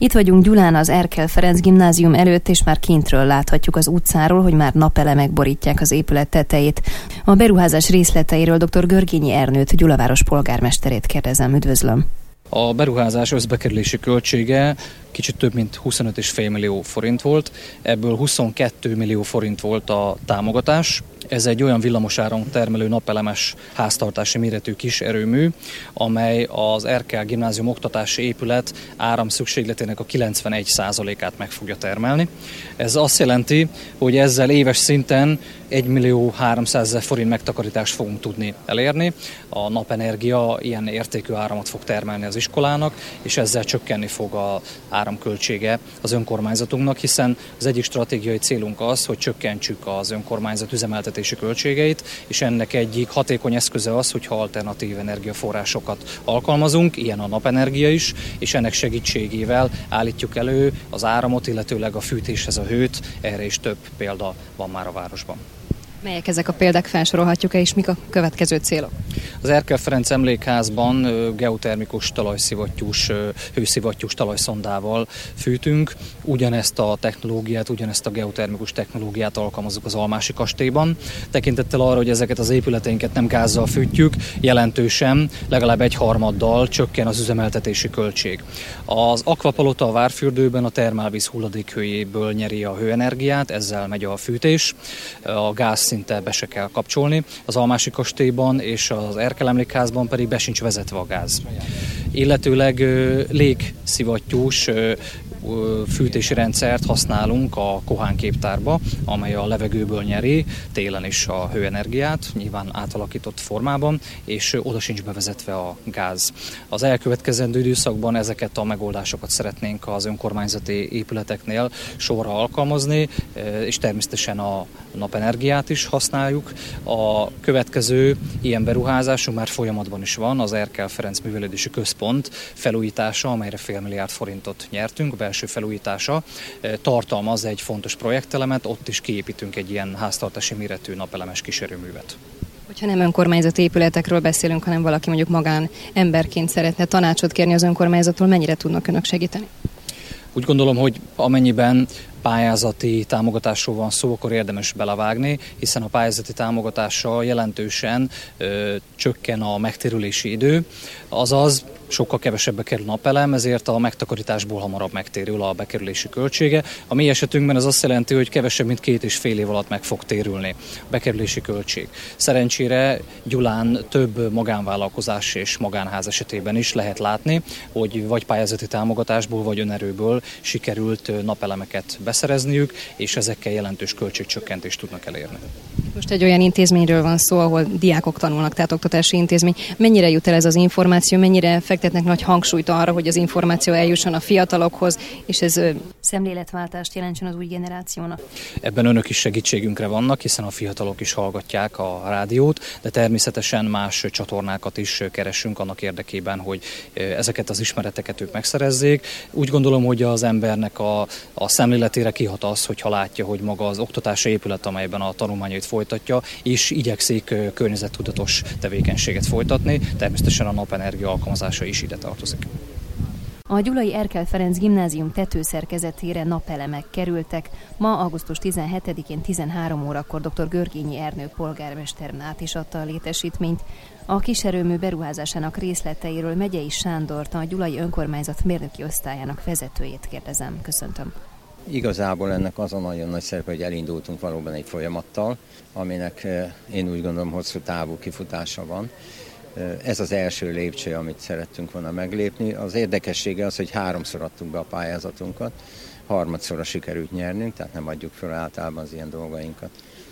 Itt vagyunk Gyulán az Erkel Ferenc gimnázium előtt, és már kintről láthatjuk az utcáról, hogy már napelemek borítják az épület tetejét. A beruházás részleteiről dr. Görgényi Ernőt, Gyulaváros polgármesterét kérdezem. Üdvözlöm! A beruházás összbekerülési költsége kicsit több mint 25,5 millió forint volt, ebből 22 millió forint volt a támogatás. Ez egy olyan villamosáram termelő napelemes háztartási méretű kis erőmű, amely az Erkel gimnázium oktatási épület áram szükségletének a 91%-át meg fogja termelni. Ez azt jelenti, hogy ezzel éves szinten 1.300.000 forint megtakarítást fogunk tudni elérni. A napenergia ilyen értékű áramot fog termelni az iskolának, és ezzel csökkenni fog az áramköltsége az önkormányzatunknak, hiszen az egyik stratégiai célunk az, hogy csökkentsük az önkormányzat üzemeltetési költségeit, és ennek egyik hatékony eszköze az, hogyha alternatív energiaforrásokat alkalmazunk, ilyen a napenergia is, és ennek segítségével állítjuk elő az áramot, illetőleg a fűtéshez a hőt, erre is több példa van már a városban. Melyek ezek a példák, felsorolhatjuk-e, és mik a következő célok? Az Erkel Ferenc emlékházban geotermikus talajszivattyús, hőszivattyús talajszondával fűtünk. Ugyanezt a technológiát, ugyanezt a geotermikus technológiát alkalmazzuk az Almási kastélyban. Tekintettel arra, hogy ezeket az épületeinket nem gázzal fűtjük, jelentősen, legalább 1/3 csökken az üzemeltetési költség. Az Akvapalota a Várfürdőben a termálvíz hulladékhőjéből nyeri a hőenergiát, ezzel megy a fűtés. A gáz szinte be se kell kapcsolni. Az Almási kastélyban és az Erkel emlékházban pedig be sincs vezetve a gáz. Illetőleg légszivattyús fűtési rendszert használunk a Kohán képtárba, amely a levegőből nyeri télen is a hőenergiát, nyilván átalakított formában, és oda sincs bevezetve a gáz. Az elkövetkezendő időszakban ezeket a megoldásokat szeretnénk az önkormányzati épületeknél sorra alkalmazni, és természetesen a napenergiát is használjuk. A következő ilyen beruházásunk már folyamatban is van, az Erkel Ferenc Művelődési Központ felújítása, amelyre fél milliárd forintot nyertünk, belső felújítása, tartalmaz egy fontos projektelemet, ott is kiépítünk egy ilyen háztartási méretű napelemes kísérőművet. Hogyha nem önkormányzati épületekről beszélünk, hanem valaki mondjuk magánemberként szeretne tanácsot kérni az önkormányzattól, mennyire tudnak önök segíteni? Úgy gondolom, hogy amennyiben pályázati támogatásról van szó, akkor érdemes belevágni, hiszen a pályázati támogatással jelentősen csökken a megtérülési idő, azaz sokkal kevesebbe kerül napelem, ezért a megtakarításból hamarabb megtérül a bekerülési költsége. A mi esetünkben ez azt jelenti, hogy kevesebb, mint 2,5 év alatt meg fog térülni a bekerülési költség. Szerencsére Gyulán több magánvállalkozás és magánház esetében is lehet látni, hogy vagy pályázati támogatásból, vagy önerőből sikerült napelemeket beszerezniük, és ezekkel jelentős költségcsökkentést tudnak elérni. Most egy olyan intézményről van szó, ahol diákok tanulnak, tehát oktatási intézmény. Mennyire jut el ez az információ, mennyire fektetnek nagy hangsúlyt arra, hogy az információ eljusson a fiatalokhoz, és ez szemléletváltást jelentsen az új generációnak? Ebben önök is segítségünkre vannak, hiszen a fiatalok is hallgatják a rádiót, de természetesen más csatornákat is keresünk annak érdekében, hogy ezeket az ismereteket ők megszerezzék. Úgy gondolom, hogy az embernek a szemléletére kihat az, hogyha látja, hogy maga az oktatási épület, amelyben a tanulmányait folytatja, és igyekszik környezettudatos tevékenységet folytatni, természetesen a napenergia alkalmazása is ide tartozik. A gyulai Erkel Ferenc gimnázium tetőszerkezetére napelemek kerültek. Ma augusztus 17-én 13 órakor dr. Görgényi Ernő polgármester át is adta a létesítményt. A kiserőmű beruházásának részleteiről Megyei Sándort, a gyulai önkormányzat mérnöki osztályának vezetőjét kérdezem. Köszöntöm. Igazából ennek az a nagyon nagy szerepe, hogy elindultunk valóban egy folyamattal, aminek én úgy gondolom hosszú távú kifutása van. Ez az első lépcső, amit szerettünk volna meglépni. Az érdekessége az, hogy 3-szor adtuk be a pályázatunkat, 3-szorra sikerült nyernünk, tehát nem adjuk fel általában az ilyen dolgainkat.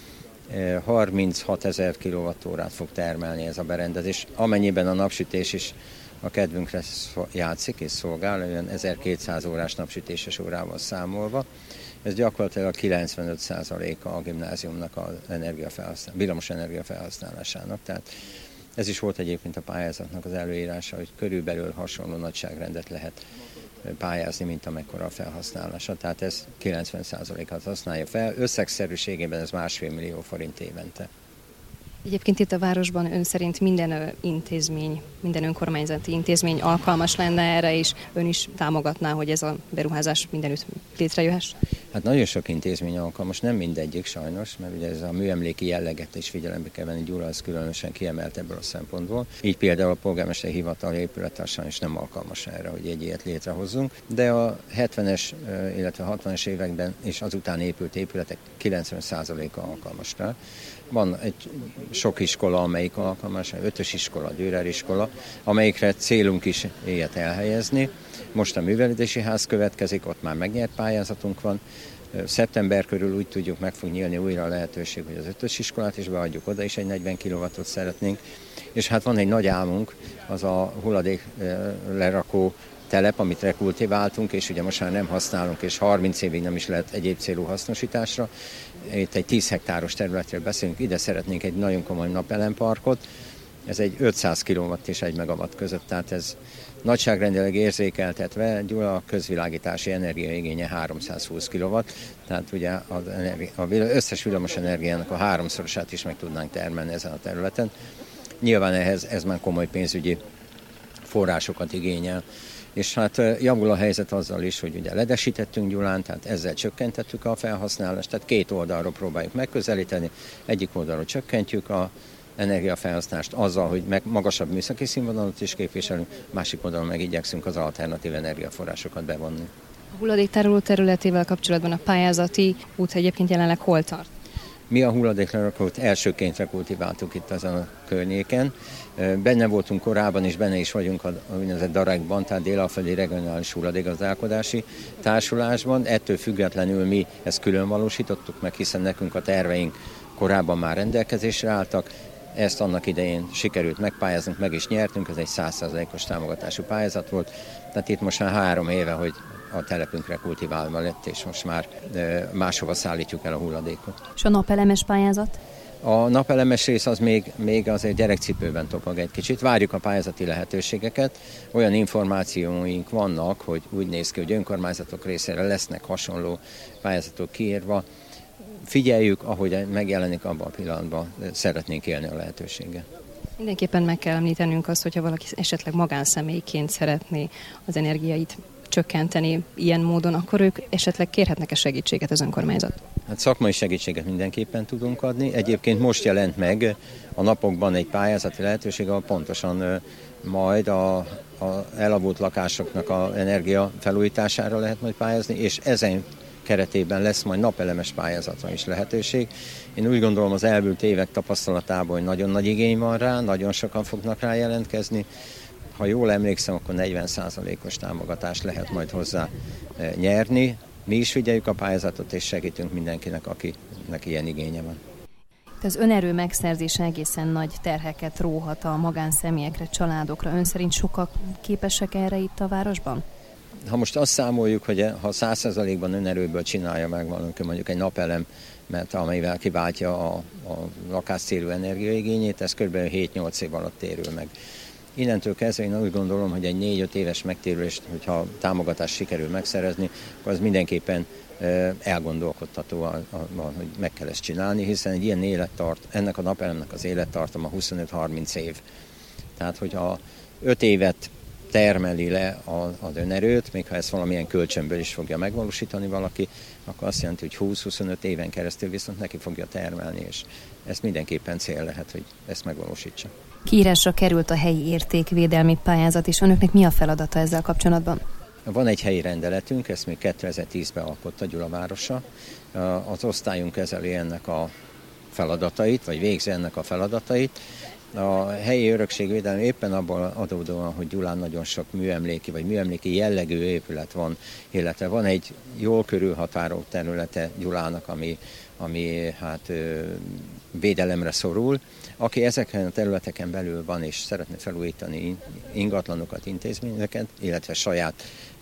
36 000 kWh fog termelni ez a berendezés, amennyiben a napsütés is a kedvünkre játszik és szolgál, olyan 1200 órás napsütéses órával számolva. Ez gyakorlatilag 95%-a a gimnáziumnak az villamos energia felhasználásának. Tehát ez is volt egyébként a pályázatnak az előírása, hogy körülbelül hasonló nagyságrendet lehet pályázni, mint amekkora a felhasználása. Tehát ez 90%-at használja fel. Összegszerűségében ez 1,5 millió forint évente. Egyébként itt a városban ön szerint minden intézmény, minden önkormányzati intézmény alkalmas lenne erre, és ön is támogatná, hogy ez a beruházás mindenütt létrejöhess? Hát nagyon sok intézmény alkalmas, nem mindegyik sajnos, mert ugye ez a műemléki jelleget is figyelembe kell venni, Gyula az különösen kiemelt ebből a szempontból. Így például a polgármesteri hivatal épülete sajnos nem alkalmas erre, hogy egy ilyet létrehozzunk, de a 70-es, illetve 60-es években és azután épült épületek 90%-a alkalmas rá. Van egy sok iskola, amelyik alkalmas, 5-ös iskola, Dürer iskola, amelyikre célunk is ilyet elhelyezni. Most a művelődési ház következik, ott már megnyert pályázatunk van. Szeptember körül úgy tudjuk, meg fog nyílni újra a lehetőség, hogy az 5-ös iskolát is beadjuk, oda is egy 40 kW-ot szeretnénk. És hát van egy nagy álmunk, az a hulladék lerakó telep, amit rekultiváltunk, és ugye most már nem használunk, és 30 évig nem is lehet egyéb célú hasznosításra. Itt egy 10 hektáros területről beszélünk, ide szeretnénk egy nagyon komoly napelemparkot. Ez egy 500 kW és 1 megawatt között, tehát ez nagyságrendileg érzékeltetve, Gyula közvilágítási energiaigénye 320 kW, tehát ugye az összes villamos energiának a 3-szorosát is meg tudnánk termelni ezen a területen. Nyilván ez már komoly pénzügyi forrásokat igényel. És hát javul a helyzet azzal is, hogy ugye ledesítettünk Gyulán, tehát ezzel csökkentettük a felhasználást, tehát két oldalról próbáljuk megközelíteni, egyik oldalról csökkentjük a energiafelhasználást azzal, hogy magasabb műszaki színvonalat is képviselünk, másik oldalon meg igyekszünk az alternatív energiaforrásokat bevonni. A hulladéktároló területével kapcsolatban a pályázati út egyébként jelenleg hol tart? Mi a hulladéklerakót elsőként rekultiváltuk itt ezen a környéken. Benne voltunk korábban, és benne is vagyunk a úgynevezett DAREK-ban, tehát Dél-Alföldi Regionális Hulladékgazdálkodási Társulásban. Ettől függetlenül mi ezt külön valósítottuk meg, hiszen nekünk a terveink korábban már rendelkezésre álltak. Ezt annak idején sikerült megpályáznunk, meg is nyertünk, ez egy 100%-os támogatású pályázat volt. Tehát itt most már 3 éve, hogy a telepünkre kultiválva lett, és most már máshova szállítjuk el a hulladékot. És a napelemes pályázat? A napelemes rész az még azért gyerekcipőben topog egy kicsit. Várjuk a pályázati lehetőségeket. Olyan információink vannak, hogy úgy néz ki, hogy önkormányzatok részére lesznek hasonló pályázatok kiírva. Figyeljük, ahogy megjelenik abban a pillanatban, szeretnénk élni a lehetőséggel. Mindenképpen meg kell említenünk azt, hogyha valaki esetleg magánszemélyként szeretné az energiait csökkenteni ilyen módon, akkor ők esetleg kérhetnek-e segítséget az önkormányzat? Hát szakmai segítséget mindenképpen tudunk adni. Egyébként most jelent meg a napokban egy pályázati lehetőség, ahol pontosan majd a elavult lakásoknak az energia felújítására lehet majd pályázni, és ezen keretében lesz majd napelemes pályázatra is lehetőség. Én úgy gondolom, az elmúlt évek tapasztalatából, hogy nagyon nagy igény van rá, nagyon sokan fognak rá jelentkezni. Ha jól emlékszem, akkor 40%-os támogatást lehet majd hozzá nyerni. Mi is figyeljük a pályázatot, és segítünk mindenkinek, akinek ilyen igénye van. Az önerő megszerzése egészen nagy terheket róhat a magánszemélyekre, családokra. Ön szerint sokan képesek erre itt a városban? Ha most azt számoljuk, hogy ha 100%-ban önerőből csinálja meg valaki mondjuk egy napelem, mert amelyvel kiváltja a lakáscélú energiaigényét, ez kb. 7-8 év alatt térül meg. Innentől kezdve én úgy gondolom, hogy egy 4-5 éves megtérülést, hogyha támogatást sikerül megszerezni, akkor az mindenképpen elgondolkodtató, hogy meg kell ezt csinálni, hiszen egy ilyen ennek a napelemnek az élettartama 25-30 év. Tehát, hogyha 5 évet termeli le az önerőt, még ha ezt valamilyen kölcsönből is fogja megvalósítani valaki, akkor azt jelenti, hogy 20-25 éven keresztül viszont neki fogja termelni, és ez mindenképpen cél lehet, hogy ezt megvalósítsa. Kiírásra került a helyi értékvédelmi pályázat, és önöknek mi a feladata ezzel kapcsolatban? Van egy helyi rendeletünk, ezt még 2010-ben alkotta Gyula városa. Az osztályunk kezeli ennek a feladatait, vagy végzi ennek a feladatait. A helyi örökségvédelem éppen abban adódóan, hogy Gyulán nagyon sok műemléki vagy műemléki jellegű épület van, illetve van egy jól körülhatárolt területe Gyulának, ami hát védelemre szorul. Aki ezeken a területeken belül van és szeretne felújítani ingatlanokat, intézményeket, illetve saját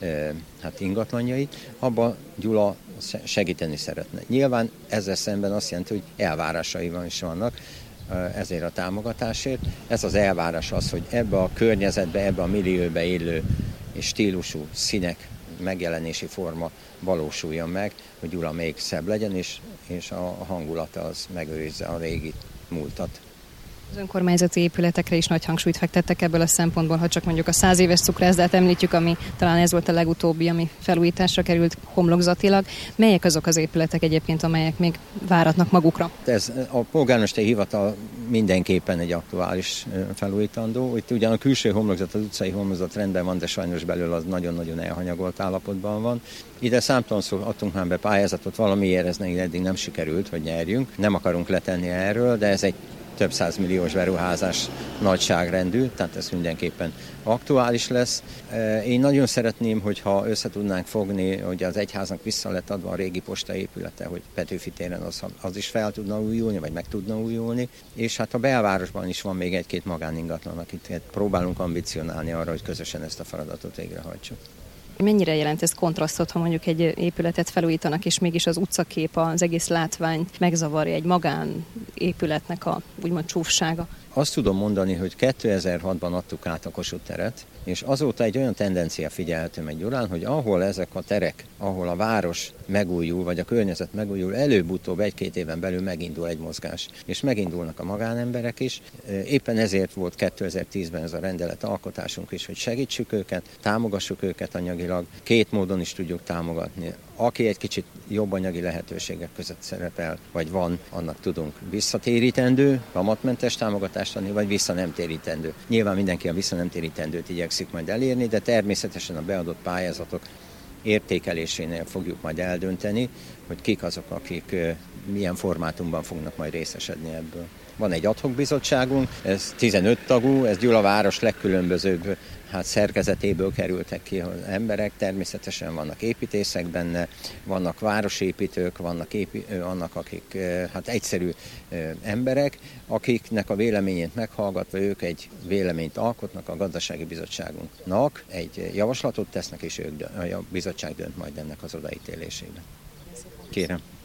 ingatlanjait, abban Gyula segíteni szeretne. Nyilván ezzel szemben azt jelenti, hogy elvárásai is vannak ezért a támogatásért. Ez az elvárás az, hogy ebbe a környezetbe, ebbe a millióbe élő és stílusú színek megjelenési forma valósuljon meg, hogy Gyula még szebb legyen, és a hangulata az megőrizze a régi múltat. Az önkormányzati épületekre is nagy hangsúlyt fektettek ebből a szempontból, ha csak mondjuk a 100 éves cukrászdát említjük, ami talán ez volt a legutóbbi, ami felújításra került homlokzatilag. Melyek azok az épületek egyébként, amelyek még váratnak magukra? Ez a polgármesteri hivatal mindenképpen egy aktuális felújítandó. Itt ugyan a külső homlokzat, az utcai homlokzat rendben van, de sajnos belül az nagyon-nagyon elhanyagolt állapotban van. Ide számtalanszor adtunk már be pályázatot, valamiért ez eddig nem sikerült, hogy nyerjünk. Nem akarunk letenni erről, de ez egy több 100 milliós beruházás nagyságrendű, tehát ez mindenképpen aktuális lesz. Én nagyon szeretném, hogyha össze tudnánk fogni, hogy az egyháznak vissza lett adva a régi postaépülete, hogy Petőfi téren az is fel tudna újulni, vagy meg tudna újulni, és hát a belvárosban is van még egy-két magáningatlan, akit próbálunk ambicionálni arra, hogy közösen ezt a feladatot végrehajtsuk. Mennyire jelent ez kontrasztot, ha mondjuk egy épületet felújítanak, és mégis az utcakép, az egész látványt megzavarja egy magánépületnek a úgymond csúfsága? Azt tudom mondani, hogy 2006-ban adtuk át a Kossuth teret, és azóta egy olyan tendencia figyelhető meg Gyulán, hogy ahol ezek a terek, ahol a város megújul, vagy a környezet megújul, előbb-utóbb 1-2 éven belül megindul egy mozgás, és megindulnak a magánemberek is. Éppen ezért volt 2010-ben ez a rendelet alkotásunk is, hogy segítsük őket, támogassuk őket anyagilag, 2 módon is tudjuk támogatni. Aki egy kicsit jobb anyagi lehetőségek között szerepel, vagy van, annak tudunk visszatérítendő, kamatmentes támogatást adni, vagy vissza nem térítendő. Nyilván mindenki a vissza nem térítendőt igyekszik majd elérni, de természetesen a beadott pályázatok értékelésénél fogjuk majd eldönteni, hogy kik azok, akik milyen formátumban fognak majd részesedni ebből. Van egy ad hoc bizottságunk, ez 15 tagú, ez Gyula város legkülönbözőbb szerkezetéből kerültek ki az emberek, természetesen vannak építészek benne, vannak városépítők, vannak akik egyszerű emberek, akiknek a véleményét meghallgatva ők egy véleményt alkotnak a gazdasági bizottságunknak, egy javaslatot tesznek, és a bizottság dönt majd ennek az odaítélésében. Kérem.